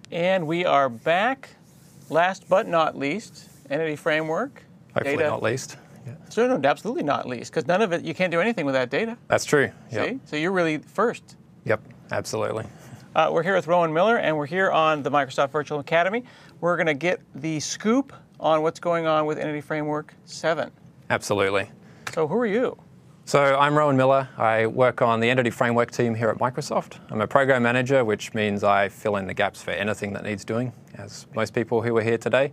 And we are back. Last but not least, Entity Framework. Hopefully data. not least. Yeah. So no, absolutely not least, because none of it, you can't do anything with that data. That's true. Yep. See? So you're really first. Yep, absolutely. We're here with Rowan Miller, and we're here on the Microsoft Virtual Academy. We're going to get the scoop on what's going on with Entity Framework 7. Absolutely. So who are you? So I'm Rowan Miller. I work on the Entity Framework team here at Microsoft. I'm a program manager, which means I fill in the gaps for anything that needs doing, as most people who are here today.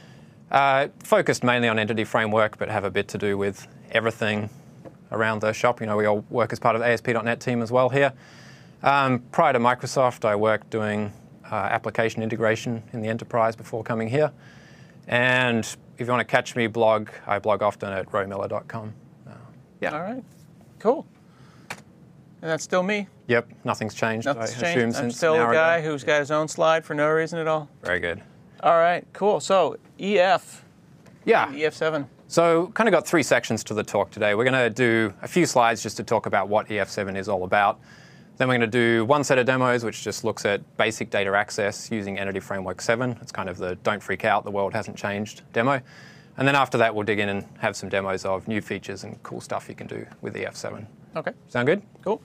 Focused mainly on Entity Framework, but have a bit to do with everything around the shop. You know, we all work as part of the ASP.NET team as well here. Prior to Microsoft, I worked doing application integration in the enterprise before coming here. And if you want to catch me blog, I blog often at rowmiller.com. Yeah. All right. Cool. And that's still me. Yep, nothing's changed. Nothing's I changed. assume I'm since still an the hour guy ago. who's got his own slide for no reason at all. Very good. All right, cool. So EF. Yeah. EF7. So kind of got three sections to the talk today. We're going to do a few slides just to talk about what EF7 is all about. Then we're going to do one set of demos, which just looks at basic data access using Entity Framework 7. It's kind of the don't freak out, the world hasn't changed demo. And then after that, we'll dig in and have some demos of new features and cool stuff you can do with EF7. Okay. Sound good? Cool.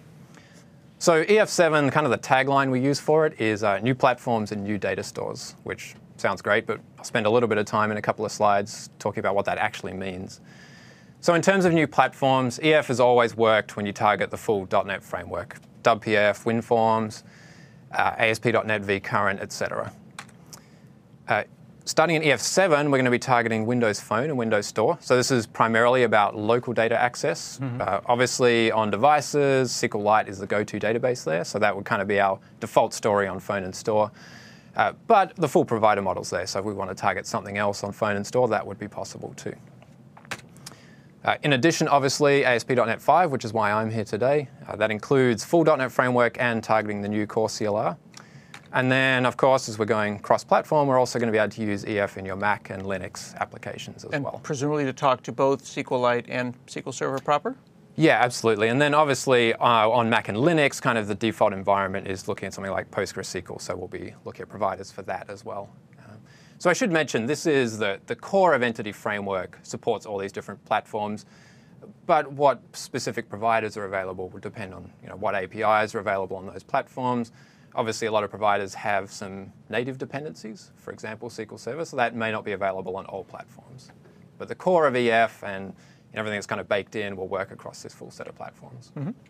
So EF7, kind of the tagline we use for it is new platforms and new data stores, which sounds great, but I'll spend a little bit of time in a couple of slides talking about what that actually means. So in terms of new platforms, EF has always worked when you target the full .NET framework, WPF, WinForms, ASP.NET vCurrent, etc. Starting in EF7, we're going to be targeting Windows Phone and Windows Store. So this is primarily about local data access. Obviously, on devices, SQLite is the go-to database there. So that would kind of be our default story on Phone and Store. But the full provider model's there. So if we want to target something else on Phone and Store, that would be possible too. In addition, obviously, ASP.NET 5, which is why I'm here today. That includes full .NET Framework and targeting the new core CLR. And then, of course, as we're going cross-platform, we're also going to be able to use EF in your Mac and Linux applications as well. Presumably to talk to both SQLite and SQL Server proper? Yeah, absolutely. And then obviously on Mac and Linux, kind of the default environment is looking at something like PostgreSQL, so we'll be looking at providers for that as well. So I should mention, this is the core of Entity Framework, supports all these different platforms, but what specific providers are available will depend on what APIs are available on those platforms. Obviously, a lot of providers have some native dependencies, for example, SQL Server, so that may not be available on all platforms. But the core of EF and everything that's kind of baked in will work across this full set of platforms.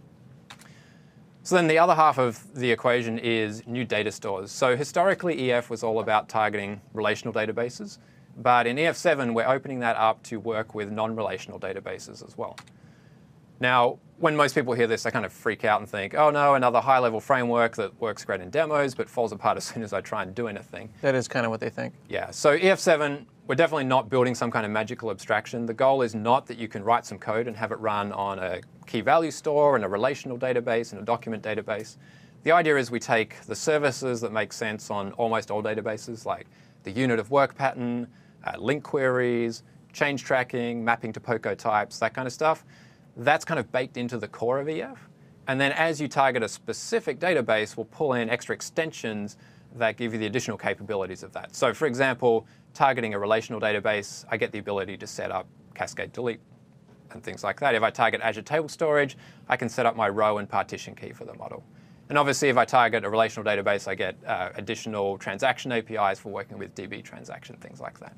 So then the other half of the equation is new data stores. So historically, EF was all about targeting relational databases, but in EF7, we're opening that up to work with non-relational databases as well. Now, when most people hear this, they kind of freak out and think, oh no, another high-level framework that works great in demos, but falls apart as soon as I try and do anything. That is kind of what they think. Yeah, so EF7, we're definitely not building some kind of magical abstraction. The goal is not that you can write some code and have it run on a key value store and a relational database and a document database. The idea is we take the services that make sense on almost all databases, like the unit of work pattern, link queries, change tracking, mapping to POCO types, that kind of stuff. That's kind of baked into the core of EF. And then as you target a specific database, we'll pull in extra extensions that give you the additional capabilities of that. So for example, targeting a relational database, I get the ability to set up cascade delete and things like that. If I target Azure Table Storage, I can set up my row and partition key for the model. And obviously, if I target a relational database, I get additional transaction APIs for working with DB transaction, things like that.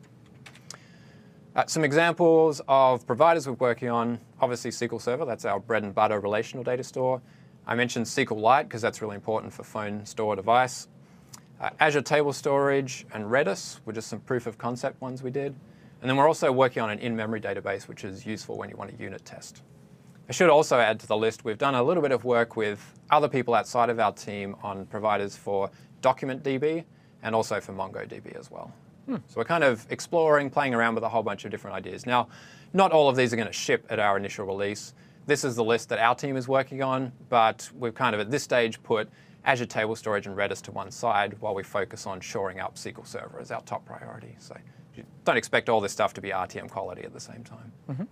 Some examples of providers we're working on, obviously SQL Server, that's our bread and butter relational data store. I mentioned SQLite because that's really important for phone, store, device. Azure Table Storage and Redis were just some proof of concept ones we did. And then we're also working on an in-memory database, which is useful when you want to unit test. I should also add to the list, we've done a little bit of work with other people outside of our team on providers for DocumentDB and also for MongoDB as well. So we're kind of exploring, playing around with a whole bunch of different ideas. Now, not all of these are going to ship at our initial release. This is the list that our team is working on, but we've kind of at this stage put Azure Table Storage and Redis to one side while we focus on shoring up SQL Server as our top priority. So you don't expect all this stuff to be RTM quality at the same time.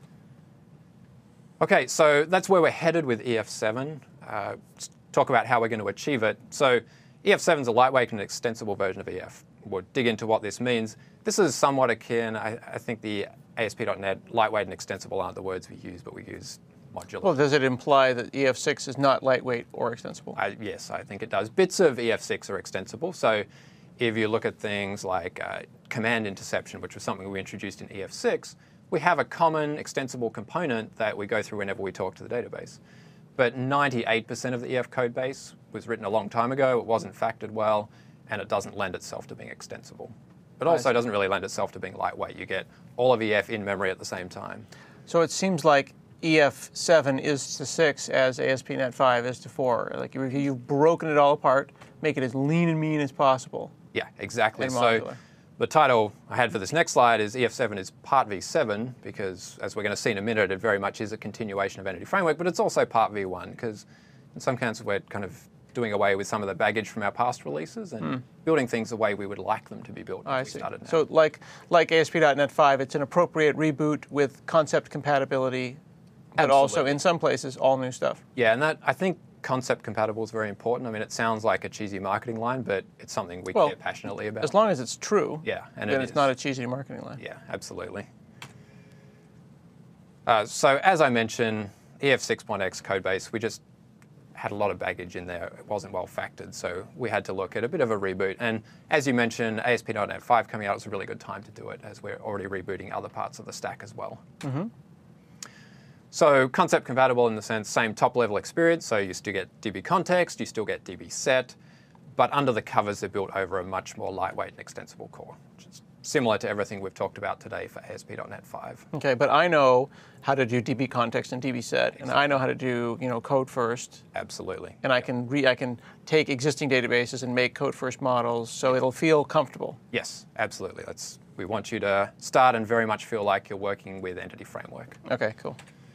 Okay, so that's where we're headed with EF7. Let's talk about how we're going to achieve it. So EF7 is a lightweight and extensible version of EF. We'll dig into what this means. This is somewhat akin, I think the ASP.NET lightweight and extensible aren't the words we use, but we use modular. Well, does it imply that EF6 is not lightweight or extensible? Yes, I think it does. Bits of EF6 are extensible. So if you look at things like command interception, which was something we introduced in EF6, we have a common extensible component that we go through whenever we talk to the database. But 98% of the EF code base was written a long time ago, it wasn't factored well, and it doesn't lend itself to being extensible. But also doesn't really lend itself to being lightweight. You get all of EF in memory at the same time. So it seems like EF7 is to 6 as ASP.NET 5 is to 4. Like you've broken it all apart, make it as lean and mean as possible. Yeah, exactly. And so modular. the title I had for this next slide is EF7 is part v7 because, as we're going to see in a minute, it very much is a continuation of Entity Framework, but it's also part v1 because in some cases we're kind of doing away with some of the baggage from our past releases and building things the way we would like them to be built I as we see. started now. So like ASP.NET 5, it's an appropriate reboot with concept compatibility, but also Absolutely. in some places, all new stuff. Yeah, and that I think concept compatible is very important. I mean, it sounds like a cheesy marketing line, but it's something we care passionately about. As long as it's true, Yeah, and then it it's is. not a cheesy marketing line. Yeah, absolutely. So as I mentioned, EF6.x codebase, we just had a lot of baggage in there. It wasn't well factored, so we had to look at a bit of a reboot. And as you mentioned, ASP.NET 5 coming out was a really good time to do it, as we're already rebooting other parts of the stack as well. So concept compatible in the sense, same top-level experience, so you still get DB context, you still get DB set, but under the covers they're built over a much more lightweight and extensible core, which is similar to everything we've talked about today for ASP.NET 5. Okay, but I know how to do DB context and DB set, and I know how to do code first, Absolutely. and I can take existing databases and make code first models, so it'll feel comfortable. Yes, absolutely. We want you to start and very much feel like you're working with Entity Framework. Okay, cool.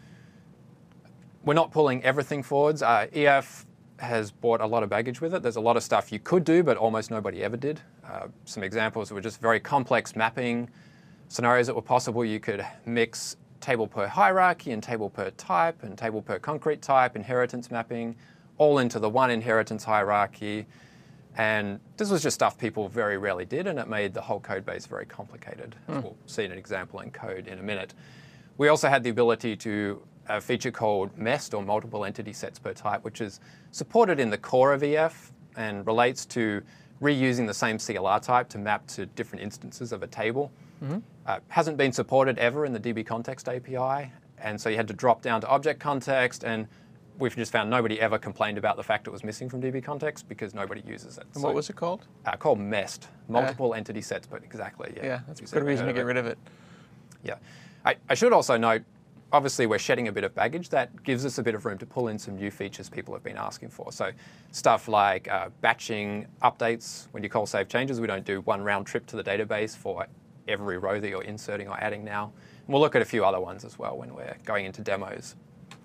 We're not pulling everything forwards. EF has brought a lot of baggage with it. There's a lot of stuff you could do, but almost nobody ever did. Some examples were just very complex mapping scenarios that were possible. You could mix table per hierarchy and table per type and table per concrete type, inheritance mapping, all into the one inheritance hierarchy. And this was just stuff people very rarely did, and it made the whole code base very complicated. As we'll see an example in code in a minute. We also had the ability to a feature called MEST, or multiple entity sets per type, which is supported in the core of EF and relates to reusing the same CLR type to map to different instances of a table. Hasn't been supported ever in the DB context API, and so you had to drop down to object context, and we've just found nobody ever complained about the fact it was missing from DB context because nobody uses it. And what was it called? Called MEST, multiple entity sets, but exactly, yeah. Yeah, that's a good reason to get rid of it. Yeah. I should also note, obviously we're shedding a bit of baggage. That gives us a bit of room to pull in some new features people have been asking for. So stuff like batching updates. When you call save changes, we don't do one round trip to the database for every row that you're inserting or adding now. And we'll look at a few other ones as well when we're going into demos.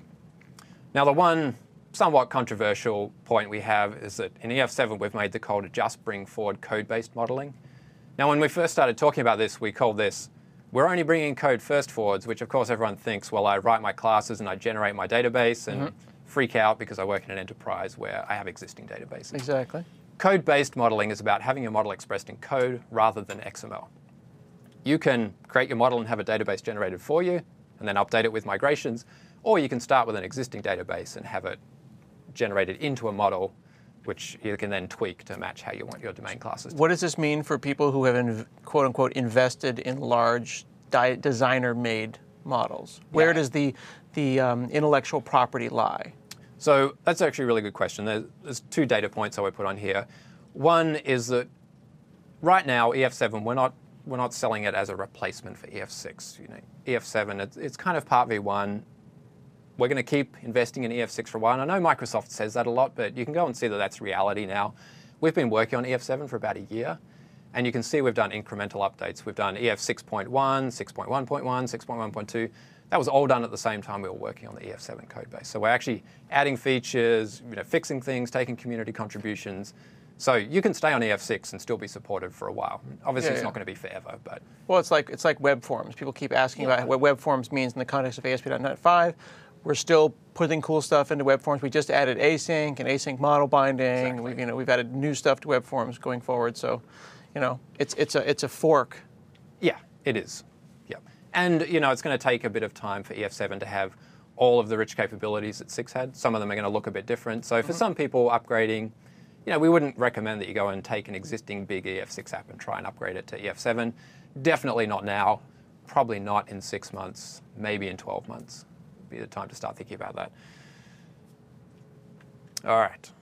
Now, the one somewhat controversial point we have is that in EF7 we've made the call to just bring forward code-based modeling. Now, when we first started talking about this, we called this we're only bringing code first forwards, which of course everyone thinks, well, I write my classes and I generate my database and freak out because I work in an enterprise where I have existing databases. Exactly. Code-based modeling is about having your model expressed in code rather than XML. You can create your model and have a database generated for you and then update it with migrations, or you can start with an existing database and have it generated into a model which you can then tweak to match how you want your domain classes to be. What does this mean for people who have, quote unquote, invested in large designer-made models? Where does the intellectual property lie? So that's actually a really good question. There's two data points I would put on here. One is that right now, EF7, we're not selling it as a replacement for EF6. EF7, it's kind of part V1. We're going to keep investing in EF6 for a while. And I know Microsoft says that a lot, but you can go and see that that's reality now. We've been working on EF7 for about a year, and you can see we've done incremental updates. We've done EF 6.1, 6.1.1, 6.1.2. That was all done at the same time we were working on the EF7 code base. So we're actually adding features, fixing things, taking community contributions. So you can stay on EF6 and still be supported for a while. Obviously, it's not going to be forever, but... Well, it's like web forms. People keep asking about what web forms means in the context of ASP.NET 5. We're still putting cool stuff into web forms. We just added async and async model binding. Exactly. We've added new stuff to web forms going forward. So, it's a fork. Yeah, it is. Yeah. And, it's going to take a bit of time for EF7 to have all of the rich capabilities that 6 had. Some of them are going to look a bit different. So for some people upgrading, we wouldn't recommend that you go and take an existing big EF6 app and try and upgrade it to EF7. Definitely not now. Probably not in 6 months, maybe in 12 months. Would be the time to start thinking about that. All right.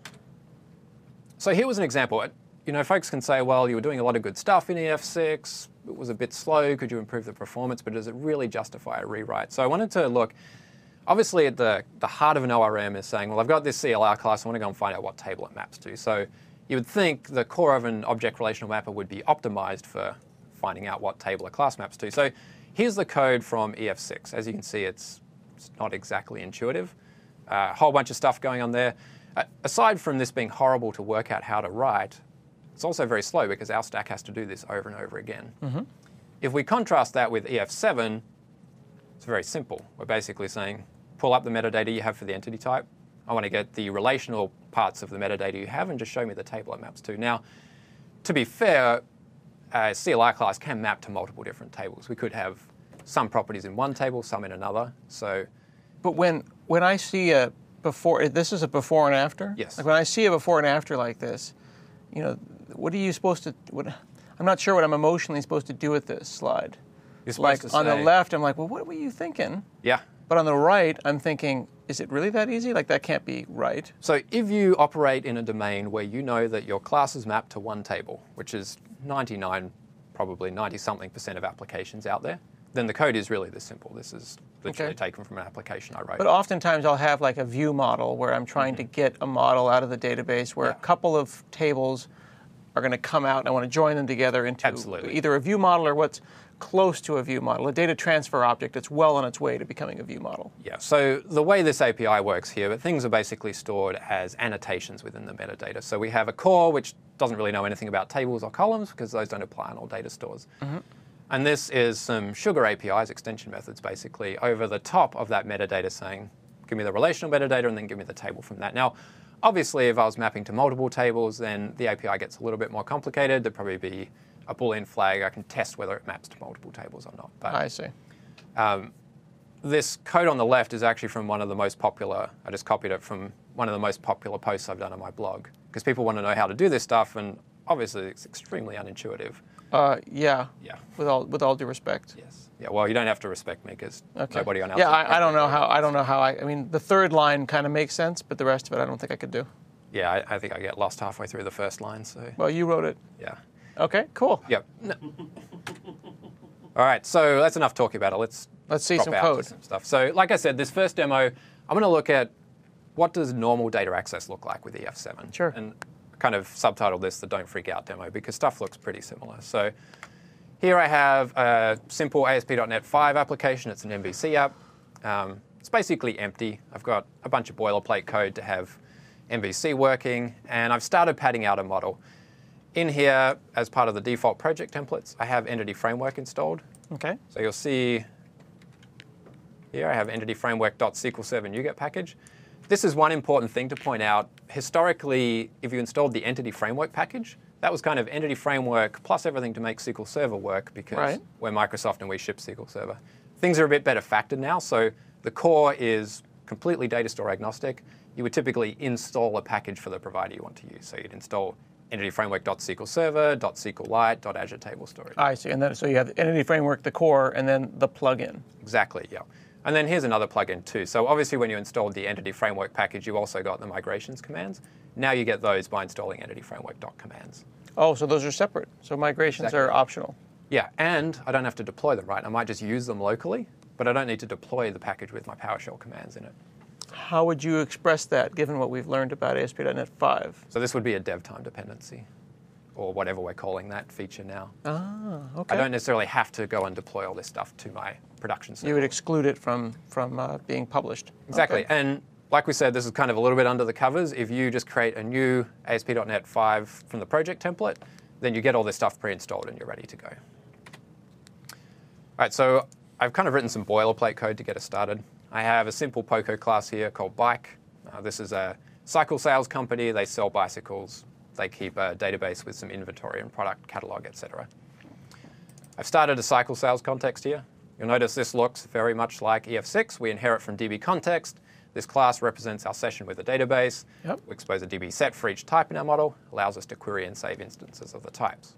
So here was an example. Folks can say, well, you were doing a lot of good stuff in EF6. It was a bit slow. Could you improve the performance? But does it really justify a rewrite? So I wanted to look, obviously at the heart of an ORM is saying, well, I've got this CLR class. I want to go and find out what table it maps to. So you would think the core of an object relational mapper would be optimized for finding out what table a class maps to. So here's the code from EF6. As you can see, it's not exactly intuitive. A whole bunch of stuff going on there. Aside from this being horrible to work out how to write, it's also very slow because our stack has to do this over and over again. If we contrast that with EF7, it's very simple. We're basically saying, pull up the metadata you have for the entity type. I want to get the relational parts of the metadata you have and just show me the table it maps to. Now, to be fair, a CLR class can map to multiple different tables. We could have some properties in one table, some in another. But when I see a before, this is a before and after? Yes. Like when I see a before and after like this, what are you supposed to, I'm not sure what I'm emotionally supposed to do with this slide. You're supposed Like to on the say- left, I'm like, well, what were you thinking? Yeah. But on the right, I'm thinking, is it really that easy? Like that can't be right. So if you operate in a domain where you know that your classes map to one table, which is 99, probably 90-something% of applications out there, then the code is really this simple. This is literally taken from an application I wrote. But oftentimes I'll have like a view model where I'm trying to get a model out of the database where a couple of tables are going to come out and I want to join them together into Absolutely. either a view model or what's close to a view model, a data transfer object that's well on its way to becoming a view model. Yeah, so the way this API works here, things are basically stored as annotations within the metadata. So we have a core which doesn't really know anything about tables or columns because those don't apply on all data stores. And this is some Sugar APIs, extension methods, basically, over the top of that metadata saying, give me the relational metadata and then give me the table from that. Now, obviously, if I was mapping to multiple tables, then the API gets a little bit more complicated. There'd probably be a Boolean flag. I can test whether it maps to multiple tables or not. But I see. this code on the left is actually from one of the most popular, I just copied it from one of the most popular posts I've done on my blog, because people want to know how to do this stuff, and obviously it's extremely unintuitive. Yeah. Yeah. With all due respect. Yes. Yeah. Well, you don't have to respect me because nobody on our Yeah, team- I don't know how. I mean, the third line kind of makes sense, but the rest of it I don't think I could do. Yeah, I think I get lost halfway through the first line. So Well, you wrote it. yeah. Okay, cool. Yep. No. All right. So that's enough talking about it. Let's see drop some out to code. some stuff. So like I said, this first demo, I'm going to look at what does normal data access look like with EF7. Sure. And kind of subtitle this the Don't Freak Out demo because stuff looks pretty similar. So here I have a simple ASP.NET 5 application. It's an MVC app. It's basically empty. I've got a bunch of boilerplate code to have MVC working, and I've started padding out a model. In here, as part of the default project templates, I have Entity Framework installed. Okay. So you'll see here I have Entity Framework.SQL Server NuGet package. This is one important thing to point out. Historically, if you installed the Entity Framework package, that was kind of Entity Framework plus everything to make SQL Server work because we're Microsoft and we ship SQL Server. Things are a bit better factored now, so the core is completely data store agnostic. You would typically install a package for the provider you want to use. So you'd install Entity Framework.SQL Server, .SQLite, .Azure Table Storage. I see. And then so you have the Entity Framework, the core, and then the plugin. Exactly, yeah. And then here's another plugin too. So obviously when you installed the Entity Framework package, you also got the migrations commands. Now you get those by installing Entity Framework.commands. Oh, so those are separate. So migrations are optional. Yeah, and I don't have to deploy them, right? I might just use them locally, but I don't need to deploy the package with my PowerShell commands in it. How would you express that, given what we've learned about ASP.NET 5? So this would be a dev time dependency, or whatever we're calling that feature now. Ah, okay. I don't necessarily have to go and deploy all this stuff to my production server. You would exclude it from being published. Exactly. Okay. And like we said, this is kind of a little bit under the covers. If you just create a new ASP.NET 5 from the project template, then you get all this stuff pre-installed and you're ready to go. All right, so I've kind of written some boilerplate code to get us started. I have a simple POCO class here called Bike. This is a cycle sales company. They sell bicycles. They keep a database with some inventory and product catalog, etc. I've started a cycle sales context here. You'll notice this looks very much like EF6. We inherit from DB context. This class represents our session with a database. Yep. We expose a DB set for each type in our model, allows us to query and save instances of the types.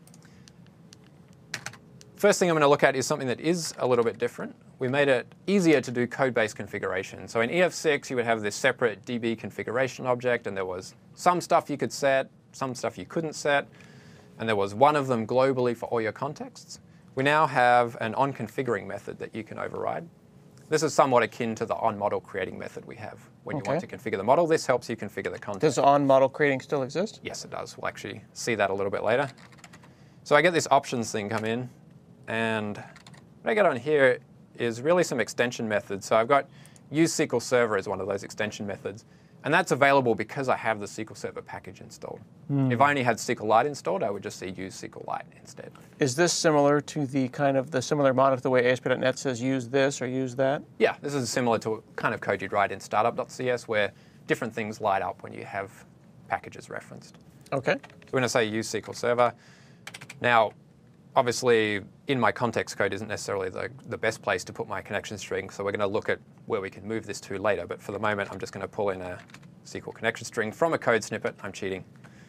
First thing I'm going to look at is something that is a little bit different. We made it easier to do code-based configuration. So in EF6, you would have this separate DB configuration object, and there was some stuff you could set, some stuff you couldn't set, and there was one of them globally for all your contexts. We now have an onConfiguring method that you can override. This is somewhat akin to the onModel creating method we have. When you want to configure the model, this helps you configure the context. Does onModel creating still exist? Yes, it does. We'll actually see that a little bit later. So I get this options thing come in, and what I get on here is really some extension methods. So I've got use SQL Server as one of those extension methods, and that's available because I have the SQL Server package installed. If I only had SQLite installed, I would just see use SQLite instead. Is this similar to the similar model to the way ASP.NET says use this or use that? Yeah, this is similar to kind of code you'd write in startup.cs where different things light up when you have packages referenced. Okay. So we're going to say use SQL Server. Now, obviously, in my context code isn't necessarily the best place to put my connection string, so we're going to look at where we can move this to later. But for the moment, I'm just going to pull in a SQL connection string from a code snippet. I'm cheating.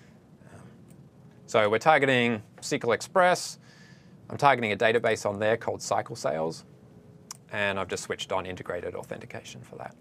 So we're targeting SQL Express. I'm targeting a database on there called Cycle Sales. And I've just switched on integrated authentication for that.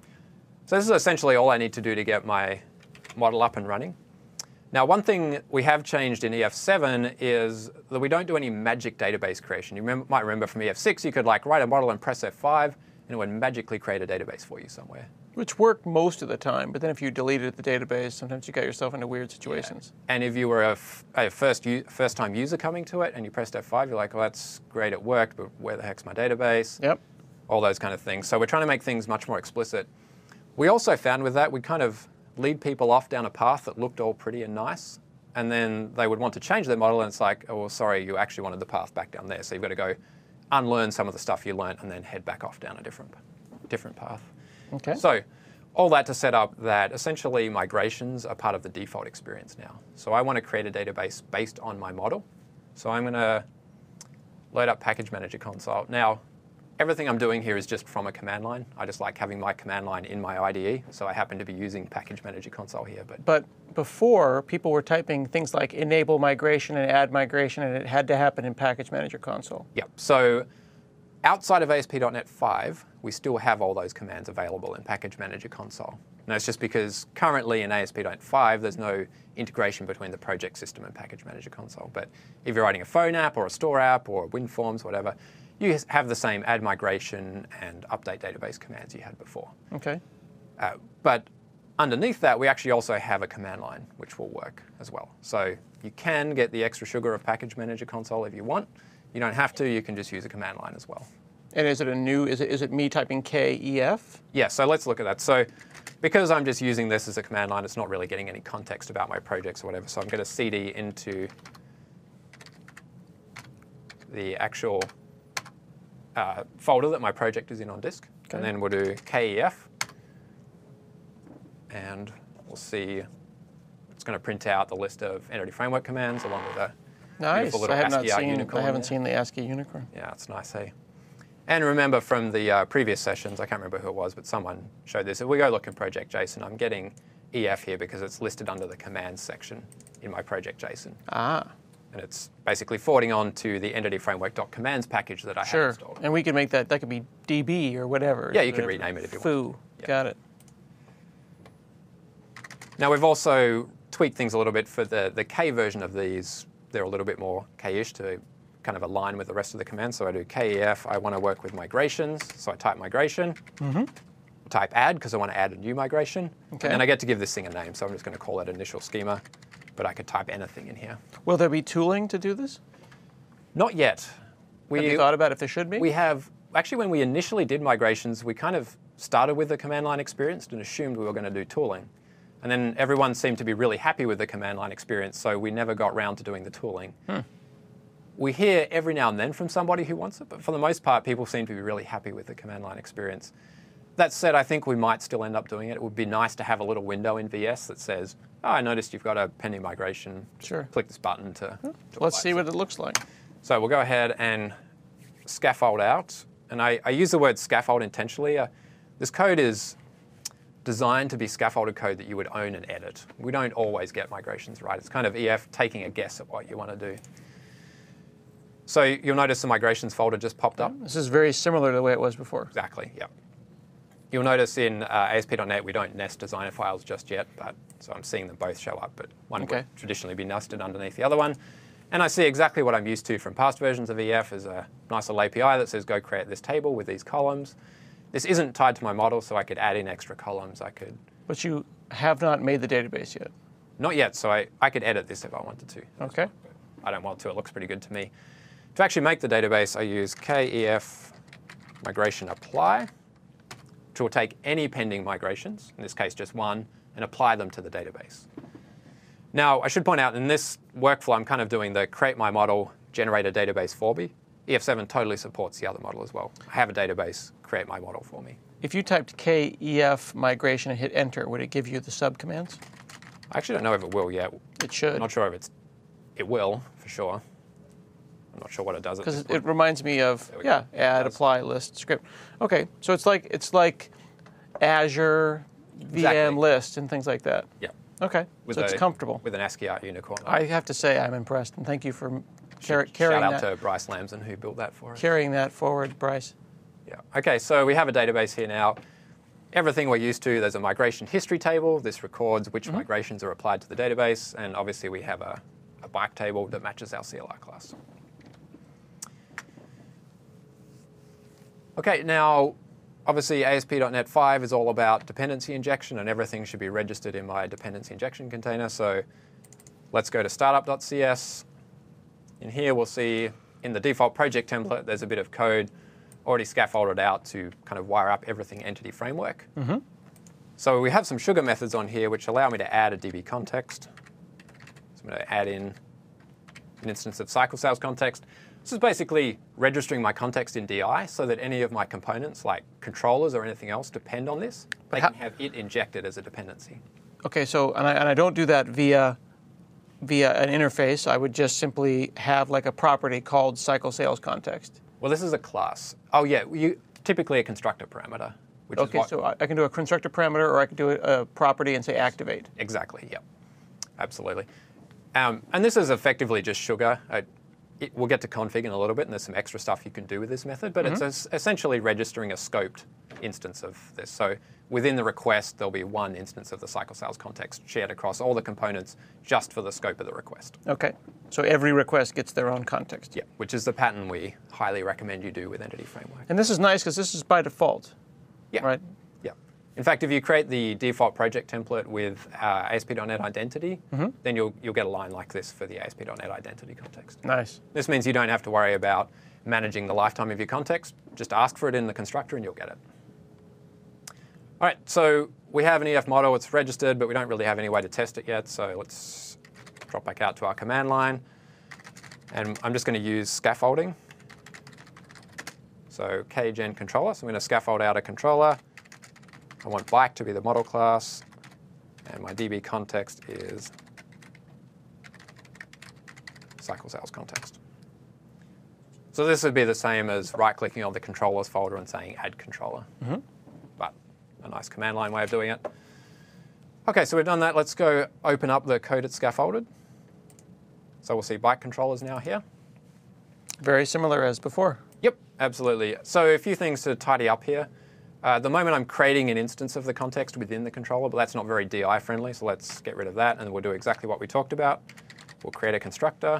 So this is essentially all I need to do to get my model up and running. Now, one thing we have changed in EF7 is that we don't do any magic database creation. You might remember from EF6, you could write a model and press F5, and it would magically create a database for you somewhere. Which worked most of the time, but then if you deleted the database, sometimes you got yourself into weird situations. Yeah. And if you were a first-time user coming to it and you pressed F5, you're like, well, that's great, it worked, but where the heck's my database? Yep. All those kind of things. So we're trying to make things much more explicit. We also found with that, we kind of lead people off down a path that looked all pretty and nice, and then they would want to change their model, and it's like, oh, well, sorry, you actually wanted the path back down there, so you've got to go unlearn some of the stuff you learned and then head back off down a different path. Okay. So all that to set up that essentially migrations are part of the default experience now. So I want to create a database based on my model. So I'm going to load up Package Manager console. Now, everything I'm doing here is just from a command line. I just like having my command line in my IDE, so I happen to be using Package Manager console here. But before, people were typing things like enable migration and add migration, and it had to happen in Package Manager console. Yep. So outside of ASP.NET 5, we still have all those commands available in Package Manager console. And that's just because currently in ASP.NET 5, there's no integration between the project system and Package Manager console. But if you're writing a phone app or a store app or WinForms, whatever, you have the same add migration and update database commands you had before. Okay. But underneath that, we actually also have a command line, which will work as well. So you can get the extra sugar of Package Manager console if you want. You don't have to. You can just use a command line as well. And is it me typing KEF? Yeah, so let's look at that. So because I'm just using this as a command line, it's not really getting any context about my projects or whatever. So I'm going to cd into the actual folder that my project is in on disk. Okay. And then we'll do KEF. And we'll see it's going to print out the list of Entity Framework commands along with a nice. little ASCII unicorn. I haven't seen the ASCII unicorn. Yeah, it's nice, hey? And remember from the previous sessions, I can't remember who it was, but someone showed this. If we go look in Project JSON, I'm getting EF here because it's listed under the commands section in my Project JSON. Ah. And it's basically forwarding on to the Entity Framework.commands package that I have installed. And we can make that could be DB or whatever. Yeah, you can rename it if you want. Foo. Yep. Got it. Now we've also tweaked things a little bit for the K version of these. They're a little bit more K-ish to kind of align with the rest of the commands. So I do KEF, I want to work with migrations. So I type migration. Mm-hmm. Type add, because I want to add a new migration. Okay. And then I get to give this thing a name. So I'm just going to call it initial schema. But I could type anything in here. Will there be tooling to do this? Not yet. Have you thought about if there should be? We have. Actually, when we initially did migrations, we kind of started with the command line experience and assumed we were going to do tooling. And then everyone seemed to be really happy with the command line experience, so we never got round to doing the tooling. We hear every now and then from somebody who wants it, but for the most part, people seem to be really happy with the command line experience. That said, I think we might still end up doing it. It would be nice to have a little window in VS that says, oh, I noticed you've got a pending migration. Sure. Click this button to Let's see what it looks like. So we'll go ahead and scaffold out. And I use the word scaffold intentionally. This code is designed to be scaffolded code that you would own and edit. We don't always get migrations right. It's kind of EF taking a guess at what you want to do. So you'll notice the migrations folder just popped up. This is very similar to the way it was before. Exactly, yeah. You'll notice in ASP.NET we don't nest designer files just yet, so I'm seeing them both show up, but one would traditionally be nested underneath the other one. And I see exactly what I'm used to from past versions of EF is a nice little API that says go create this table with these columns. This isn't tied to my model, so I could add in extra columns. But you have not made the database yet. Not yet, so I could edit this if I wanted to. Okay. I don't want to. It looks pretty good to me. To actually make the database, I use KEF migration apply, which will take any pending migrations, in this case just one, and apply them to the database. Now, I should point out in this workflow, I'm kind of doing the create my model, generate a database for me. EF7 totally supports the other model as well. I have a database, create my model for me. If you typed KEF migration and hit enter, would it give you the subcommands? I actually don't know if it will yet. It should. I'm not sure if it will, for sure. I'm not sure what it does at this Because point. it reminds me of, add, apply, list, script. Okay, so it's like Azure, VM list, and things like that. Yeah. Okay, so it's comfortable. With an ASCII art unicorn. I have to say I'm impressed, and thank you for carrying Shout out that. to Bryce Lamson who built that for us. Carrying that forward, Bryce. Yeah. Okay, so we have a database here now. Everything we're used to, there's a migration history table. This records which migrations are applied to the database, and obviously we have a bike table that matches our CLI class. Okay, now obviously ASP.NET 5 is all about dependency injection, and everything should be registered in my dependency injection container. So let's go to startup.cs. In here we'll see in the default project template there's a bit of code already scaffolded out to kind of wire up everything entity framework. So we have some sugar methods on here which allow me to add a DB context. So I'm going to add in an instance of cycle sales context. This is basically registering my context in DI so that any of my components, like controllers or anything else, depend on this. They can have it injected as a dependency. Okay, so and I don't do that via an interface. I would just simply have like a property called cycle sales context. Well, this is a class. Oh yeah, typically a constructor parameter. Which is what, so I can do a constructor parameter, or I can do a property and say activate. Exactly. Yep. Absolutely. And this is effectively just sugar. We'll get to config in a little bit, and there's some extra stuff you can do with this method, but it's essentially registering a scoped instance of this. So within the request, there'll be one instance of the cycle sales context shared across all the components just for the scope of the request. Okay. So every request gets their own context. Yeah, which is the pattern we highly recommend you do with Entity Framework. And this is nice because this is by default. Yeah. Right? Yeah. In fact, if you create the default project template with ASP.NET Identity, then you'll get a line like this for the ASP.NET Identity context. Nice. This means you don't have to worry about managing the lifetime of your context. Just ask for it in the constructor and you'll get it. All right, so we have an EF model. It's registered, but we don't really have any way to test it yet. So let's drop back out to our command line. And I'm just going to use scaffolding. So kgen controller. So I'm going to scaffold out a controller. I want bike to be the model class, and my DB context is cycle sales context. So this would be the same as right-clicking on the controllers folder and saying add controller, but a nice command line way of doing it. Okay, so we've done that. Let's go open up the code it's scaffolded. So we'll see bike controllers now here. Very similar as before. Yep, absolutely. So a few things to tidy up here. At the moment, I'm creating an instance of the context within the controller, but that's not very DI friendly, so let's get rid of that, and we'll do exactly what we talked about. We'll create a constructor.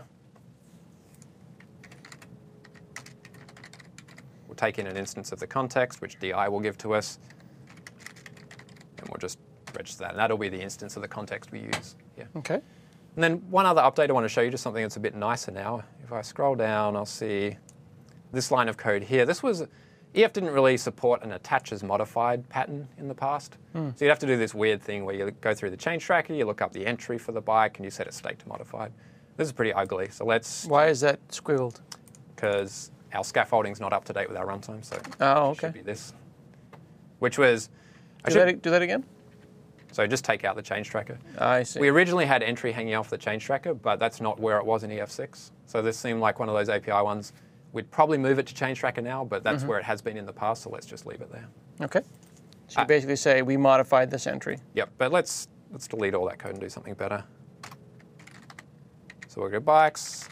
We'll take in an instance of the context, which DI will give to us, and we'll just register that, and that'll be the instance of the context we use here. Okay. And then one other update I want to show you, just something that's a bit nicer now. If I scroll down, I'll see this line of code here. EF didn't really support an attach as modified pattern in the past. So you'd have to do this weird thing where you go through the change tracker, you look up the entry for the bike, and you set its state to modified. This is pretty ugly. So let's... Why is that squiggled? Because our scaffolding's not up to date with our runtime, so Oh, it should okay. be this. which was... Do that again? So just take out the change tracker. I see. We originally had entry hanging off the change tracker, but that's not where it was in EF6. So this seemed like one of those API ones. We'd probably move it to change tracker now, but that's where it has been in the past, so let's just leave it there. Okay. So you basically say we modified this entry. Yep, but let's delete all that code and do something better. So we'll go bikes.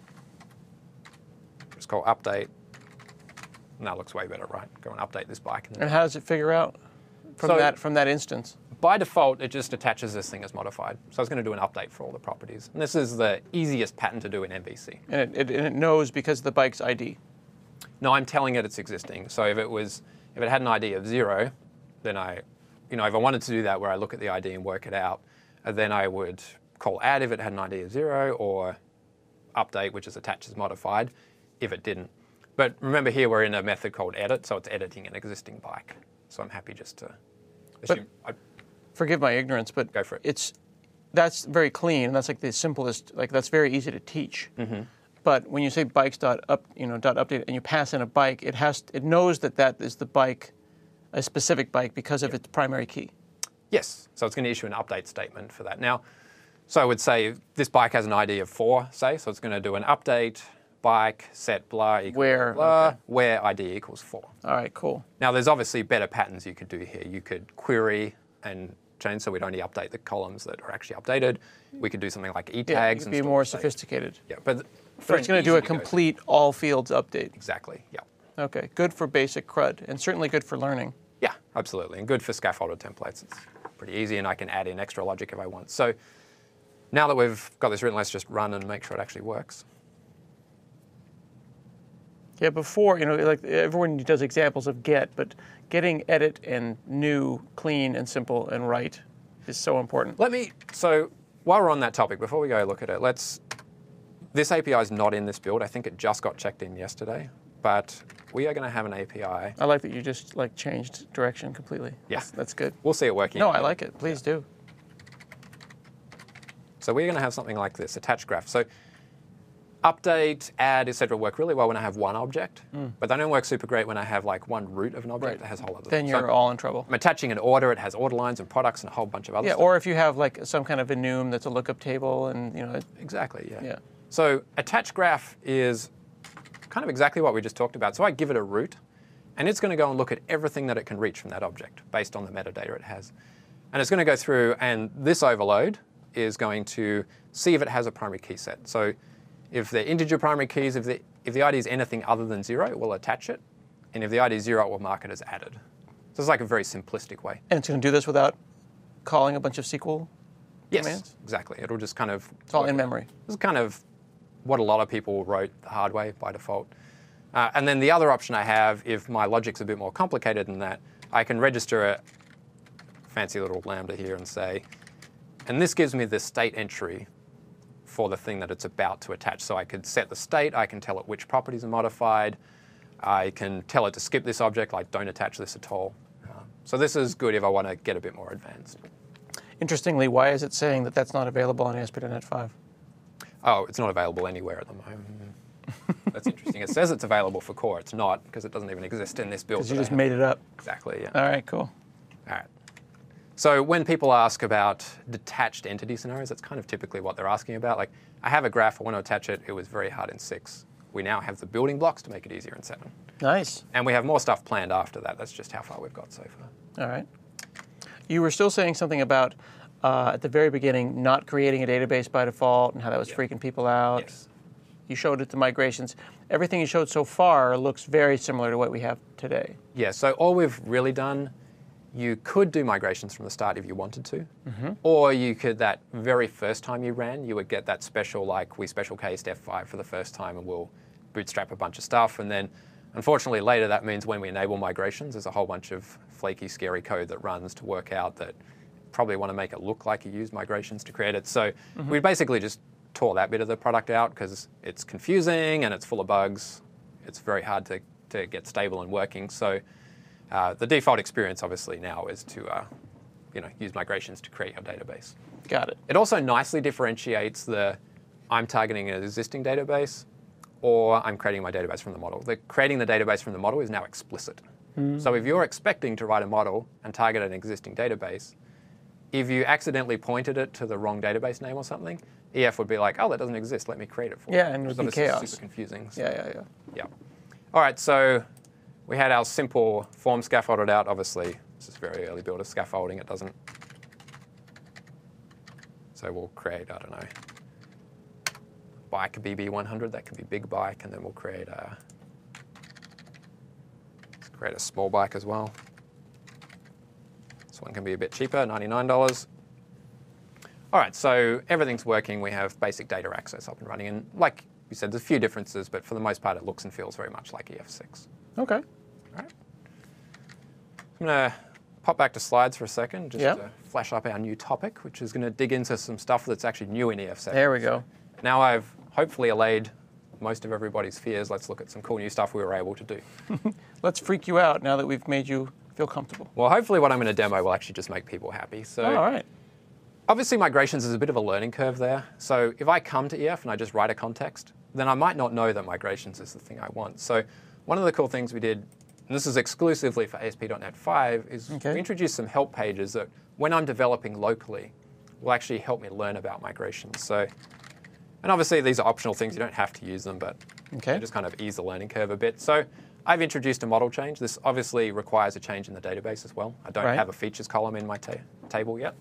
Just call update. And that looks way better, right? Go and update this bike. And how does it figure out from that instance? By default, it just attaches this thing as modified. So it's going to do an update for all the properties. And this is the easiest pattern to do in MVC. And it knows because of the bike's ID. No, I'm telling it it's existing. So if it had an ID of 0, then if I wanted to do that where I look at the ID and work it out, then I would call add if it had an ID of 0, or update, which is attached as modified, if it didn't. But remember here we're in a method called edit, so it's editing an existing bike. So I'm happy just to assume. Forgive my ignorance, but go for it. That's very clean, and that's like the simplest. Like that's very easy to teach. Mm-hmm. But when you say bikes.update and you pass in a bike, it knows that is the bike, a specific bike, because of its primary key. Yes. So it's going to issue an update statement for that. Now, so I would say this bike has an ID of 4, say, so it's going to do an update bike set blah equals where ID equals 4. All right, cool. Now there's obviously better patterns you could do here. You could query and change so we'd only update the columns that are actually updated. We could do something like e-tags. Yeah, be more sophisticated. Yeah, but it's going to do a complete all fields update. Exactly, yeah. Okay, good for basic CRUD, and certainly good for learning. Yeah, absolutely, and good for scaffolded templates. It's pretty easy, and I can add in extra logic if I want. So now that we've got this written, let's just run and make sure it actually works. Yeah, before, like everyone does examples of get, but getting edit and new, clean and simple and right is so important. So while we're on that topic, before we go look at it, this API is not in this build. I think it just got checked in yesterday, but we are going to have an API. I like that you just changed direction completely. Yeah. That's good. We'll see it working. No, I like it. Please do. So we're going to have something like this, attach graph. So update, add, etc. work really well when I have one object, but they don't work super great when I have one root of an object that has a whole other. Then you're all in trouble. I'm attaching an order. It has order lines and products and a whole bunch of other stuff. Yeah, or if you have some kind of enum that's a lookup table and Exactly, yeah. Yeah. So attach graph is kind of exactly what we just talked about. So I give it a root, and it's going to go and look at everything that it can reach from that object based on the metadata it has. And it's going to go through, and this overload is going to see if it has a primary key set. So if they're integer primary keys, if the ID is anything other than 0, it will attach it. And if the ID is 0, it will mark it as added. So it's like a very simplistic way. And it's going to do this without calling a bunch of SQL commands? Exactly. It'll just kind of... It's all in memory. This is kind of what a lot of people wrote the hard way by default. And then the other option I have, if my logic's a bit more complicated than that, I can register a fancy little lambda here and say, and this gives me the state entry for the thing that it's about to attach. So I could set the state, I can tell it which properties are modified, I can tell it to skip this object, like don't attach this at all. So this is good if I want to get a bit more advanced. Interestingly, why is it saying that that's not available on ASP.NET 5? Oh, it's not available anywhere at the moment. That's interesting. It says it's available for core. It's not, because it doesn't even exist in this build. Because you just made it up. Exactly, yeah. All right, cool. All right. So when people ask about detached entity scenarios, that's kind of typically what they're asking about. Like, I have a graph, I want to attach it. It was very hard in 6. We now have the building blocks to make it easier in 7. Nice. And we have more stuff planned after that. That's just how far we've got so far. All right. You were still saying something about, at the very beginning, not creating a database by default and how that was freaking people out. Yes. You showed it to migrations. Everything you showed so far looks very similar to what we have today. Yeah, so all we've really done, you could do migrations from the start if you wanted to, or you could, that very first time you ran, you would get that special, we special cased F5 for the first time and we'll bootstrap a bunch of stuff. And then, unfortunately, later that means when we enable migrations, there's a whole bunch of flaky, scary code that runs to work out that probably want to make it look like you used migrations to create it. So we basically just tore that bit of the product out because it's confusing and it's full of bugs. It's very hard to get stable and working. So the default experience, obviously, now is to use migrations to create your database. Got it. It also nicely differentiates I'm targeting an existing database or I'm creating my database from the model. Creating the database from the model is now explicit. So if you're expecting to write a model and target an existing database, if you accidentally pointed it to the wrong database name or something, EF would be like, oh, that doesn't exist, let me create it for you. Yeah, and it would be chaos. Super confusing. So, Yeah. All right, so we had our simple form scaffolded out. Obviously, this is very early build of scaffolding. It doesn't. So we'll create, I don't know, bike BB100. That could be big bike, and then we'll create a small bike as well. This one can be a bit cheaper, $99. All right, so everything's working. We have basic data access up and running. And like you said, there's a few differences, but for the most part, it looks and feels very much like EF6. Okay. All right. I'm going to pop back to slides for a second, just to flash up our new topic, which is going to dig into some stuff that's actually new in EF7. There we go. Now I've hopefully allayed most of everybody's fears. Let's look at some cool new stuff we were able to do. Let's freak you out now that we've made you feel comfortable. Well, hopefully what I'm going to demo will actually just make people happy. So, all right. Obviously migrations is a bit of a learning curve there. So if I come to EF and I just write a context, then I might not know that migrations is the thing I want. So one of the cool things we did, and this is exclusively for ASP.NET 5, is we introduced some help pages that when I'm developing locally will actually help me learn about migrations. So, and obviously these are optional things, you don't have to use them, but they just kind of ease the learning curve a bit. So I've introduced a model change. This obviously requires a change in the database as well. I don't have a features column in my table yet.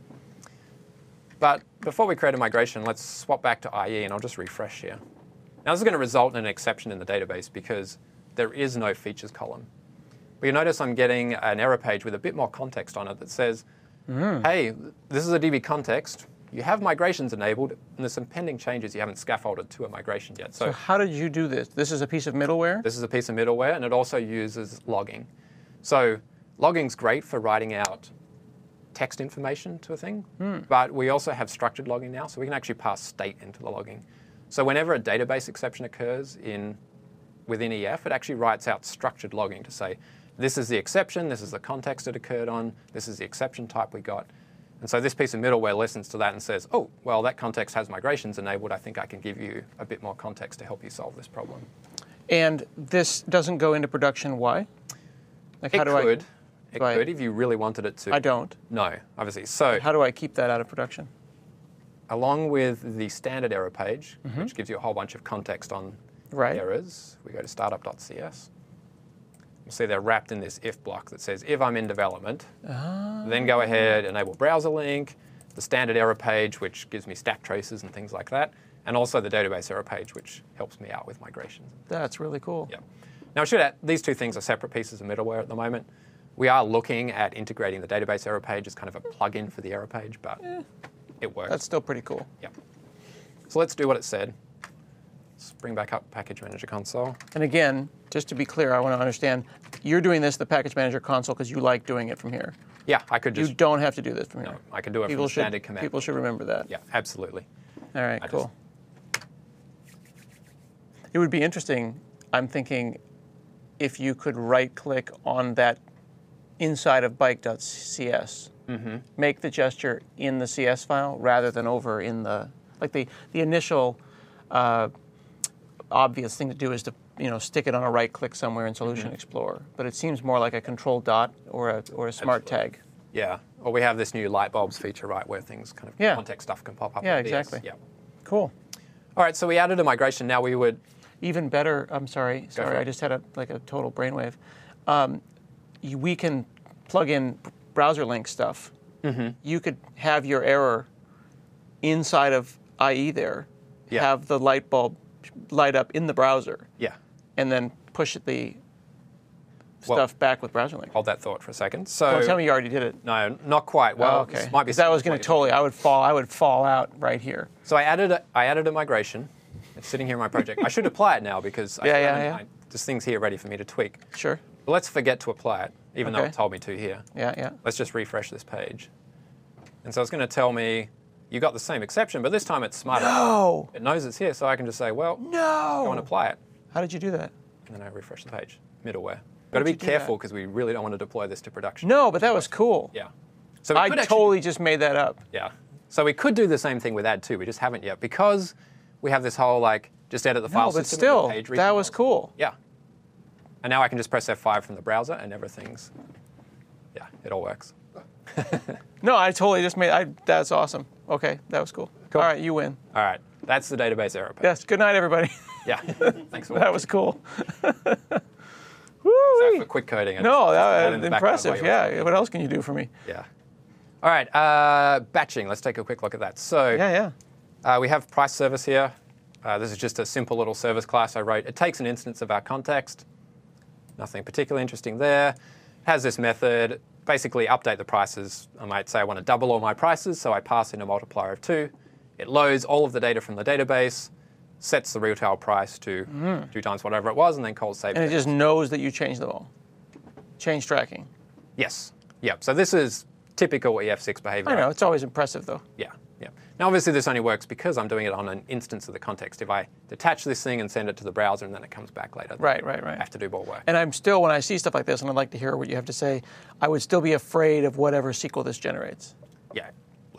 But before we create a migration, let's swap back to IE, and I'll just refresh here. Now this is going to result in an exception in the database because there is no features column. But you notice I'm getting an error page with a bit more context on it that says, hey, this is a DB context. You have migrations enabled, and there's some pending changes you haven't scaffolded to a migration yet. So how did you do this? This is a piece of middleware? This is a piece of middleware, and it also uses logging. So logging's great for writing out text information to a thing, but we also have structured logging now, so we can actually pass state into the logging. So whenever a database exception occurs within EF, it actually writes out structured logging to say, this is the exception, this is the context it occurred on, this is the exception type we got. And so this piece of middleware listens to that and says, oh, well, that context has migrations enabled. I think I can give you a bit more context to help you solve this problem. And this doesn't go into production, why? Like, It could if you really wanted it to. I don't. No, obviously. So how do I keep that out of production? Along with the standard error page, which gives you a whole bunch of context on errors, we go to startup.cs. You'll see they're wrapped in this if block that says, if I'm in development, then go ahead, enable browser link, the standard error page, which gives me stack traces and things like that, and also the database error page, which helps me out with migrations. That's really cool. Yeah. Now, I should add, these two things are separate pieces of middleware at the moment. We are looking at integrating the database error page as kind of a plugin for the error page, but it works. That's still pretty cool. Yeah. So let's do what it said. Let's bring back up Package Manager Console. And again, just to be clear, I want to understand, you're doing this in the Package Manager Console because you like doing it from here. Yeah, I could just... You don't have to do this from here. No, I can do it from the standard command. People should remember that. Yeah, absolutely. All right, cool. It would be interesting, I'm thinking, if you could right-click on that inside of bike.cs, make the gesture in the CS file rather than over in the... Like the initial obvious thing to do is to stick it on a right-click somewhere in Solution Explorer. But it seems more like a control dot or a smart tag. Yeah, or we have this new light bulbs feature, right, where things kind of context stuff can pop up. Yeah, exactly. Yeah. Cool. All right, so we added a migration. Now we would... Even better, I'm sorry, I just had a total brainwave. We can plug in browser link stuff. You could have your error inside of IE there, have the light bulb light up in the browser, and then push the stuff back with browser link. Hold that thought for a second. So don't tell me you already did it. No, not quite. Well, okay. This might be. That was going to I would fall out right here. So I added a migration. It's sitting here in my project. I should apply it now because this thing's here ready for me to tweak. Sure. But let's forget to apply it, even though it told me to here. Yeah. Let's just refresh this page. And so it's going to tell me, you got the same exception, but this time it's smarter. No! It knows it's here, so I can just say, well, no! go and apply it. How did you do that? And then I refresh the page. Middleware. Got to be careful because we really don't want to deploy this to production. No, but that was cool. Yeah. So I totally just made that up. Yeah. So we could do the same thing with add2. We just haven't yet because we have this whole just edit the file but system. still, page that was cool. Yeah. And now I can just press F5 from the browser and everything's, yeah, it all works. No, I totally just that's awesome. Okay, that was cool. Cool. All right, you win. All right, that's the database error page. Yes, good night, everybody. Yeah, thanks for watching. That was cool. So for quick coding. No, that that impressive. Yeah, what else can you do for me? Yeah. All right, batching. Let's take a quick look at that. So Yeah. we have price service here. This is just a simple little service class I wrote. It takes an instance of our context. Nothing particularly interesting there. It has this method, basically update the prices. I might say I want to double all my prices, so I pass in a multiplier of 2. It loads all of the data from the database, sets the retail price to 2 times whatever it was, and then calls save. And it just knows that you changed them all. Change tracking. Yes. Yep. So this is typical EF6 behavior. I know, it's always impressive, though. Yeah. Yeah. Now, obviously, this only works because I'm doing it on an instance of the context. If I detach this thing and send it to the browser and then it comes back later, Right. I have to do more work. And I'm still, when I see stuff like this, and I'd like to hear what you have to say, I would still be afraid of whatever SQL this generates. Yeah.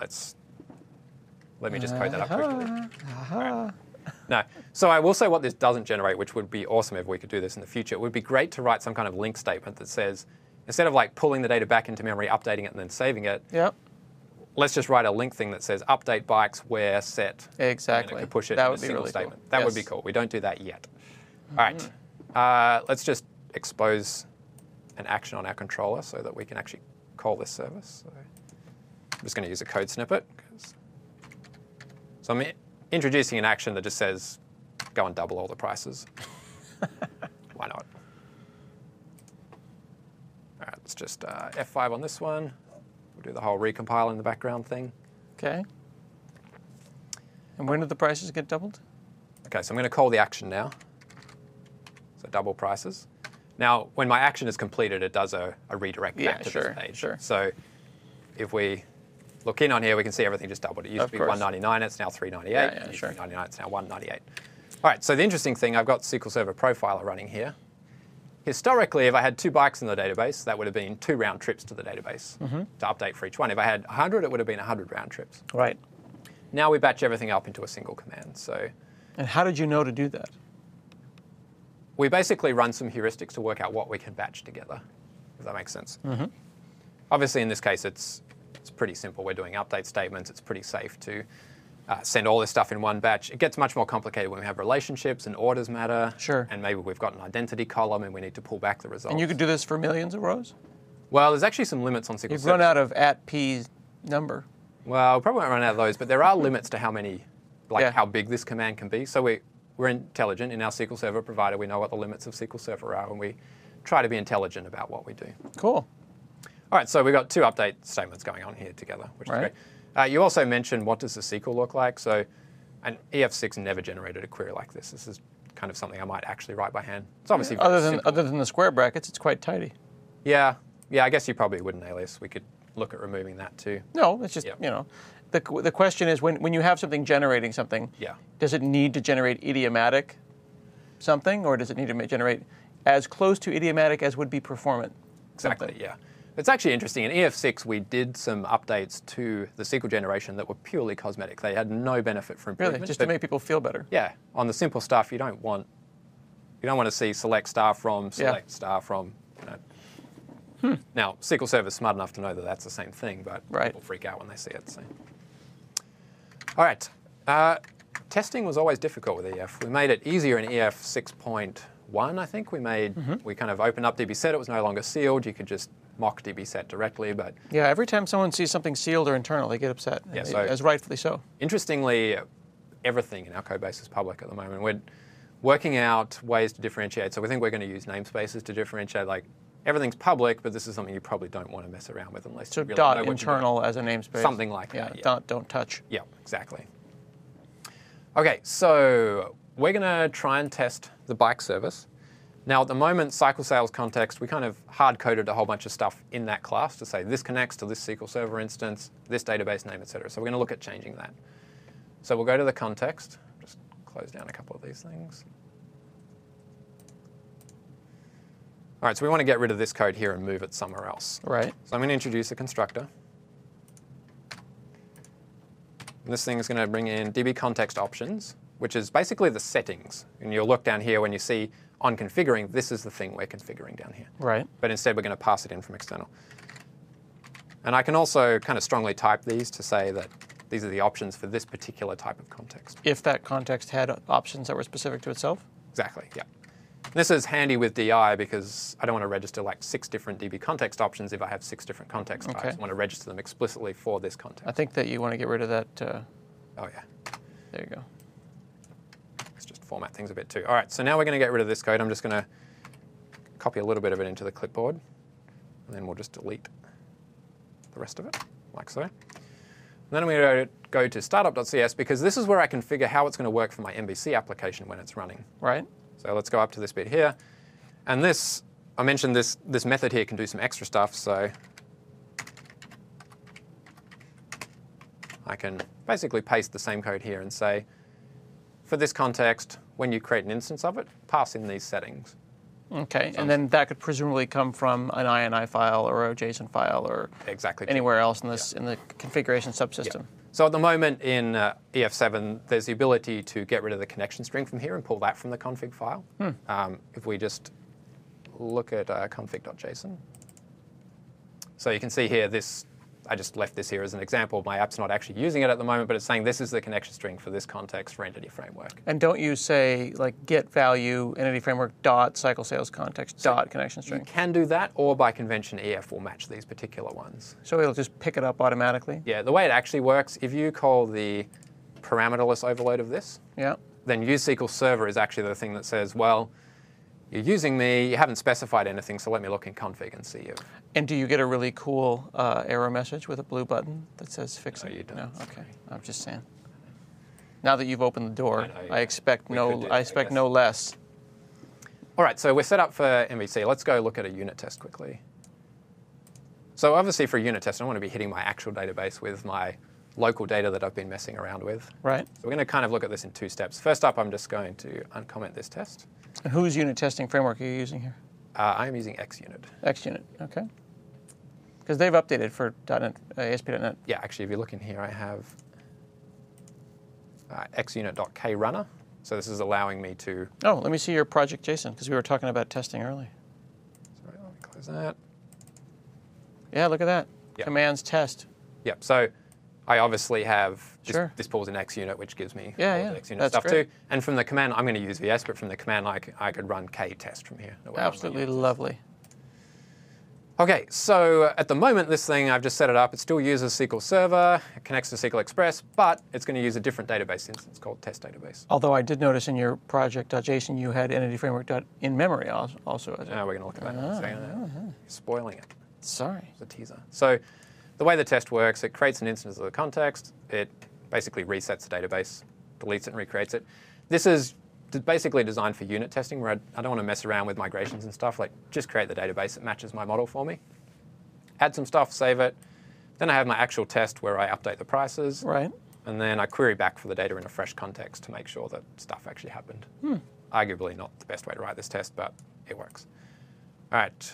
Let me just code that up quickly. Right. No. So I will say what this doesn't generate, which would be awesome if we could do this in the future. It would be great to write some kind of link statement that says, instead of like pulling the data back into memory, updating it, and then saving it, Yep. let's just write a link thing that says update bikes where set. Exactly. And it could push it That in would a be single really statement. cool. That would Yes. be cool. We don't do that yet. All right. Let's just expose an action on our controller so that we can actually call this service. So I'm just going to use a code snippet. So I'm introducing an action that just says go and double all the prices. Why not? All right, let's just F5 on this one. We'll do the whole recompile in the background thing. Okay. And when did the prices get doubled? Okay, so I'm going to call the action now. So double prices. Now, when my action is completed, it does a redirect back to this page. Sure. So if we look in on here, we can see everything just doubled. It used to be course. $199, it's now $398. Yeah, sure. $399, it's now $198. All right, so the interesting thing, I've got SQL Server Profiler running here. Historically, if I had 2 bikes in the database, that would have been 2 round trips to the database to update for each one. If I had 100, it would have been 100 round trips. Right. Now we batch everything up into a single command. So And how did you know to do that? we basically run some heuristics to work out what we can batch together, if that makes sense. Obviously, in this case, it's pretty simple. We're doing update statements. It's pretty safe to send all this stuff in one batch. It gets much more complicated when we have relationships and orders matter. Sure. And maybe we've got an identity column and we need to pull back the results. And you could do this for millions of rows? Well, there's actually some limits on SQL You've Server. run out of @p number. Well, we probably won't run out of those, but there are limits to how many, Yeah. how big this command can be. So we're intelligent in our SQL Server provider. We know what the limits of SQL Server are, and we try to be intelligent about what we do. Cool. All right, so we've got 2 update statements going on here together, which is Right. great. You also mentioned what does the SQL look like. So an EF6 never generated a query like this. This is kind of something I might actually write by hand. It's obviously very simple. Other than the square brackets, it's quite tidy. Yeah, I guess you probably wouldn't alias. We could look at removing that too. No, it's just, Yeah. The question is when you have something generating something, Yeah. does it need to generate idiomatic something, or does it need to generate as close to idiomatic as would be performant? Exactly, something? yeah. It's actually interesting. In EF6, we did some updates to the SQL generation that were purely cosmetic. They had no benefit for improvement. Really, just to make people feel better. Yeah, on the simple stuff, you don't want to see select star from, select star from. Now, SQL Server's smart enough to know that that's the same thing, but people freak out when they see it. So. All right. Testing was always difficult with EF. We made it easier in EF 6.1, I think. We kind of opened up DBSet. It was no longer sealed. You could just mock DBSet directly, but... Yeah, every time someone sees something sealed or internal, they get upset, Yeah, as rightfully so. Interestingly, everything in our code base is public at the moment. We're working out ways to differentiate. So we think we're going to use namespaces to differentiate. Like, everything's public, but this is something you probably don't want to mess around with unless So you really dot know what internal as a namespace. Something like that, yeah. Don't touch. Yeah, exactly. Okay, so we're going to try and test the bike service. Now, at the moment, cycle sales context, we kind of hard-coded a whole bunch of stuff in that class to say this connects to this SQL Server instance, this database name, etc. So we're going to look at changing that. So we'll go to the context. Just close down a couple of these things. All right, so we want to get rid of this code here and move it somewhere else. Right. So I'm going to introduce a constructor. And this thing is going to bring in DB context options. which is basically the settings. And you'll look down here when you see on configuring, this is the thing we're configuring down here. Right. But instead, we're going to pass it in from external. And I can also kind of strongly type these to say that these are the options for this particular type of context. If that context had options that were specific to itself? Exactly, yeah. This is handy with DI because I don't want to register like 6 different DB context options if I have 6 different context types. I want to register them explicitly for this context. I think that you want to get rid of that. Oh, yeah. There you go. Let's just format things a bit too. All right, so now we're going to get rid of this code. I'm just going to copy a little bit of it into the clipboard, and then we'll just delete the rest of it, like so. And then I'm going to go to startup.cs because this is where I configure how it's going to work for my MVC application when it's running. Right. So let's go up to this bit here. And this, I mentioned this method here can do some extra stuff. So I can basically paste the same code here and say, for this context, when you create an instance of it, pass in these settings. Okay, and then that could presumably come from an INI file or a JSON file or anywhere else in this in the configuration subsystem. Yeah. So at the moment in EF7, there's the ability to get rid of the connection string from here and pull that from the config file. If we just look at config.json. So you can see here this, I just left this here as an example. My app's not actually using it at the moment, but it's saying this is the connection string for this context for Entity Framework. And don't you say like get value Entity Framework dot cycle sales context dot connection string? You can do that, or by convention EF will match these particular ones. So it'll just pick it up automatically? Yeah, the way it actually works, if you call the parameterless overload of this, then useSQL Server is actually the thing that says, well, you're using me, you haven't specified anything, so let me look in config and see you. And do you get a really cool error message with a blue button that says fix it? No, you don't. No, okay. I'm just saying. Now that you've opened the door, I expect no less. All right, so we're set up for MVC. Let's go look at a unit test quickly. So obviously for a unit test, I don't want to be hitting my actual database with my local data that I've been messing around with. Right. So we're going to kind of look at this in 2 steps. First up, I'm just going to uncomment this test. And whose unit testing framework are you using here? I'm using XUnit. XUnit, okay. Because they've updated for .NET, ASP.NET. Yeah, actually, if you look in here, I have xunit.krunner. So this is allowing me to... Oh, let me see your project JSON, because we were talking about testing earlier. Sorry, let me close that. Yeah, look at that. Yep. Commands test. Yep, so I obviously have this pulls in XUnit, which gives me all the XUnit stuff great. too. And from the command, I'm going to use VS, but from the command, I could run ktest from here. Absolutely lovely. Okay, so at the moment, this thing, I've just set it up. It still uses SQL Server, it connects to SQL Express, but it's going to use a different database instance called test database. Although I did notice in your project.json, you had Entity Framework in memory also. We're going to look at that in a second. Spoiling it. Sorry. It's a teaser. So the way the test works, it creates an instance of the context. It basically resets the database, deletes it, and recreates it. This is basically designed for unit testing, where I don't want to mess around with migrations and stuff. Like, just create the database that matches my model for me. Add some stuff, save it. Then I have my actual test where I update the prices. Right. And then I query back for the data in a fresh context to make sure that stuff actually happened. Arguably not the best way to write this test, but it works. All right.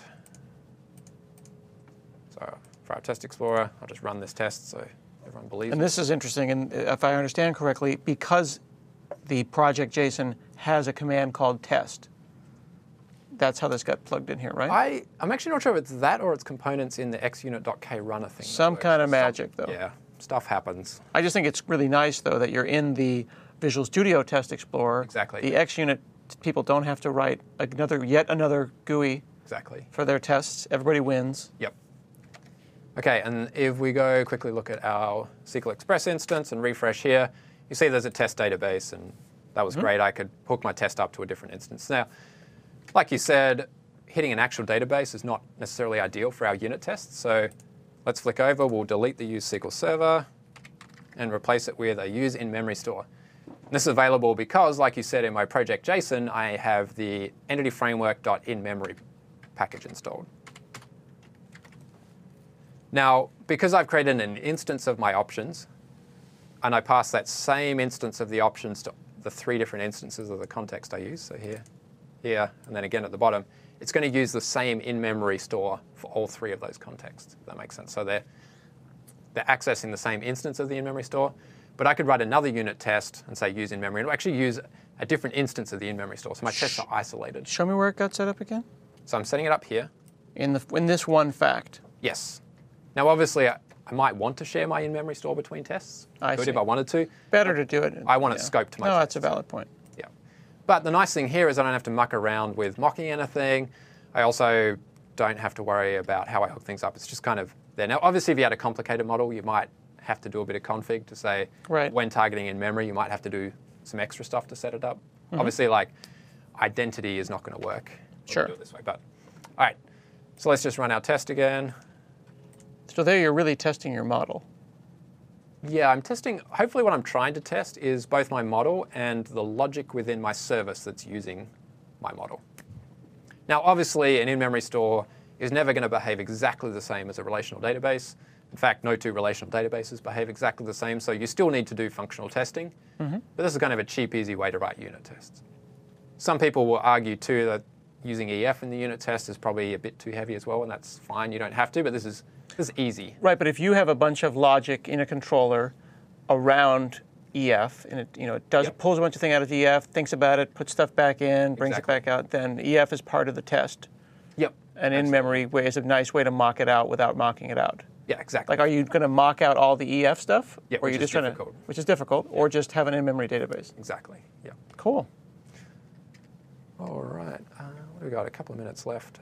So for our test explorer, I'll just run this test so everyone believes And this is interesting, and if I understand correctly, because the project JSON has a command called test, that's how this got plugged in here, right? I'm actually not sure if it's that or it's components in the xunit.krunner thing. Some kind of magic, though. Yeah, stuff happens. I just think it's really nice, though, that you're in the Visual Studio Test Explorer. Exactly. The XUnit people don't have to write yet another GUI for their tests. Everybody wins. Yep. Okay, and if we go quickly look at our SQL Express instance and refresh here, you see there's a test database, and that was great. I could hook my test up to a different instance. Now, like you said, hitting an actual database is not necessarily ideal for our unit tests. So let's flick over. We'll delete the use SQL Server and replace it with a use in-memory store. And this is available because, like you said, in my project JSON, I have the entity framework.inmemory package installed. Now, because I've created an instance of my options, and I pass that same instance of the options to the 3 different instances of the context I use, so here, and then again at the bottom, it's going to use the same in-memory store for all 3 of those contexts, if that makes sense. So they're accessing the same instance of the in-memory store, But I could write another unit test and say use in-memory, and actually use a different instance of the in-memory store. So my tests are isolated. Show me where it got set up again. So I'm setting it up here. In this one fact. Yes. Now, obviously, I might want to share my in-memory store between tests. I Could see. if I wanted to. Better to do it. I want it scoped to my No, tests. that's a valid point. Yeah. But the nice thing here is I don't have to muck around with mocking anything. I also don't have to worry about how I hook things up. It's just kind of there. Now, obviously, if you had a complicated model, you might have to do a bit of config to say when targeting in memory, you might have to do some extra stuff to set it up. Obviously, like identity is not going to work. Sure. When we do it this way, but all right. So let's just run our test again. So there you're really testing your model. Yeah, I'm testing. Hopefully, what I'm trying to test is both my model and the logic within my service that's using my model. Now, obviously, an in-memory store is never going to behave exactly the same as a relational database. In fact, no two relational databases behave exactly the same, so you still need to do functional testing. But this is kind of a cheap, easy way to write unit tests. Some people will argue, too, that using EF in the unit test is probably a bit too heavy as well, and that's fine. You don't have to, but this is easy. Right, but if you have a bunch of logic in a controller around EF, and it pulls a bunch of things out of EF, thinks about it, puts stuff back in, brings it back out, then EF is part of the test. Yep. And in-memory way is a nice way to mock it out without mocking it out. Yeah, exactly. Like, are you going to mock out all the EF stuff? Yeah, or are you just trying difficult. which is difficult, or just have an in-memory database? Exactly, yeah. Cool. All right, what do we got? A couple of minutes left.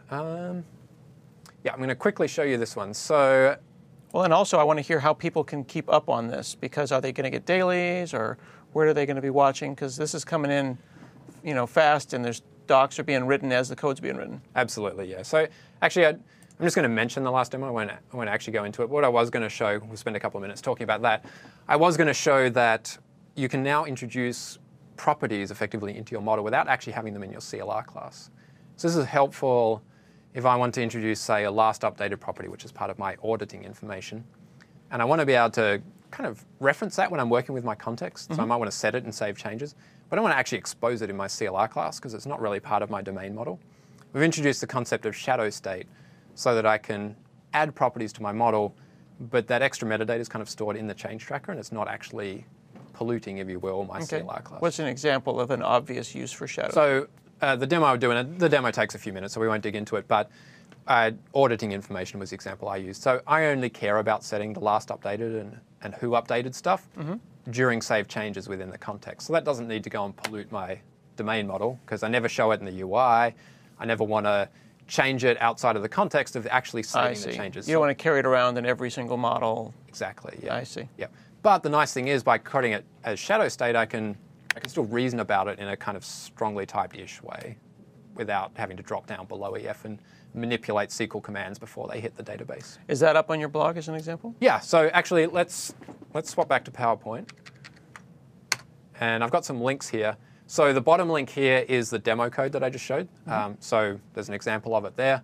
Yeah, I'm going to quickly show you this one. So, well, and also I want to hear how people can keep up on this, because are they going to get dailies, or where are they going to be watching? Because this is coming in, fast, and there's docs are being written as the code's being written. Absolutely, yeah. So actually, I'm just going to mention the last demo. I won't actually go into it. What I was going to show, we'll spend a couple of minutes talking about that. I was going to show that you can now introduce properties effectively into your model without actually having them in your CLR class. So this is helpful if I want to introduce, say, a last updated property, which is part of my auditing information. And I want to be able to kind of reference that when I'm working with my context. So I might want to set it and save changes. But I don't want to actually expose it in my CLR class because it's not really part of my domain model. We've introduced the concept of shadow state so that I can add properties to my model, but that extra metadata is kind of stored in the change tracker, and it's not actually polluting, if you will, my CLR class. What's an example of an obvious use for shadow? So the demo I'm doing, the demo takes a few minutes, so we won't dig into it, but auditing information was the example I used. So I only care about setting the last updated and who updated stuff during save changes within the context. So that doesn't need to go and pollute my domain model, because I never show it in the UI. I never want to change it outside of the context of actually saving the changes. You don't want to carry it around in every single model. Exactly, yeah. I see. Yeah. But the nice thing is, by coding it as shadow state, I can still reason about it in a kind of strongly typed-ish way without having to drop down below EF and manipulate SQL commands before they hit the database. Is that up on your blog as an example? Yeah, so actually let's swap back to PowerPoint. And I've got some links here. So the bottom link here is the demo code that I just showed. So there's an example of it there.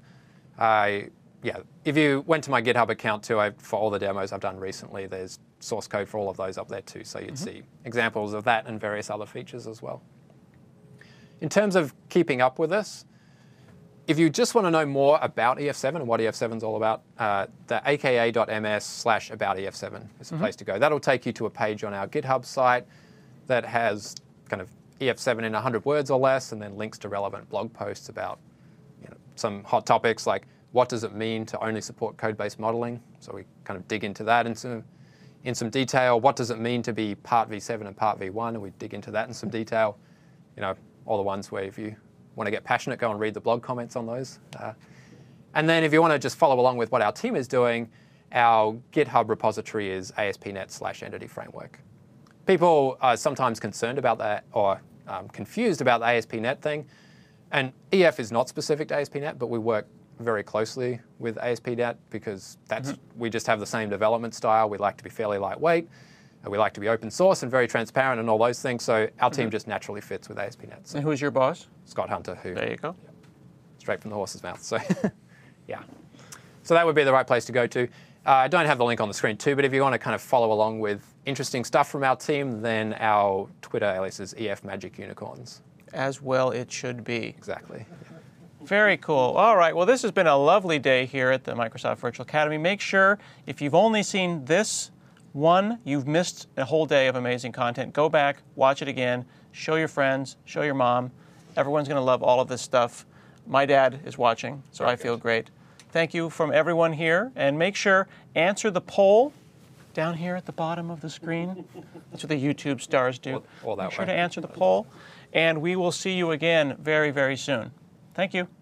If you went to my GitHub account too, for all the demos I've done recently, there's source code for all of those up there too. So you'd see examples of that and various other features as well. In terms of keeping up with this, if you just want to know more about EF7 and what EF7 is all about, the aka.ms/aboutEF7 is the place to go. That'll take you to a page on our GitHub site that has kind of EF7 in 100 words or less, and then links to relevant blog posts about some hot topics like what does it mean to only support code-based modeling. So we kind of dig into that in some detail. What does it mean to be part v7 and part v1? And we dig into that in some detail. All the ones where if you want to get passionate, go and read the blog comments on those. And then if you want to just follow along with what our team is doing, our GitHub repository is ASP.NET/Entity Framework. People are sometimes concerned about that or confused about the ASP.NET thing. And EF is not specific to ASP.NET, but we work very closely with ASP.NET because we just have the same development style. We like to be fairly lightweight. We like to be open source and very transparent and all those things. So our team just naturally fits with ASP.NET. So and who's your boss? Scott Hunter. There you go. Straight from the horse's mouth. So yeah. So that would be the right place to go to. I don't have the link on the screen too, but if you want to kind of follow along with interesting stuff from our team, then our Twitter alias is EF Magic Unicorns. As well it should be. Exactly. Very cool. All right. Well, this has been a lovely day here at the Microsoft Virtual Academy. Make sure, if you've only seen this One, you've missed a whole day of amazing content. Go back, watch it again, show your friends, show your mom. Everyone's going to love all of this stuff. My dad is watching, so I feel great. Thank you from everyone here, and make sure, answer the poll down here at the bottom of the screen. That's what the YouTube stars do. All that Make sure way. to answer the poll, and we will see you again very, very soon. Thank you.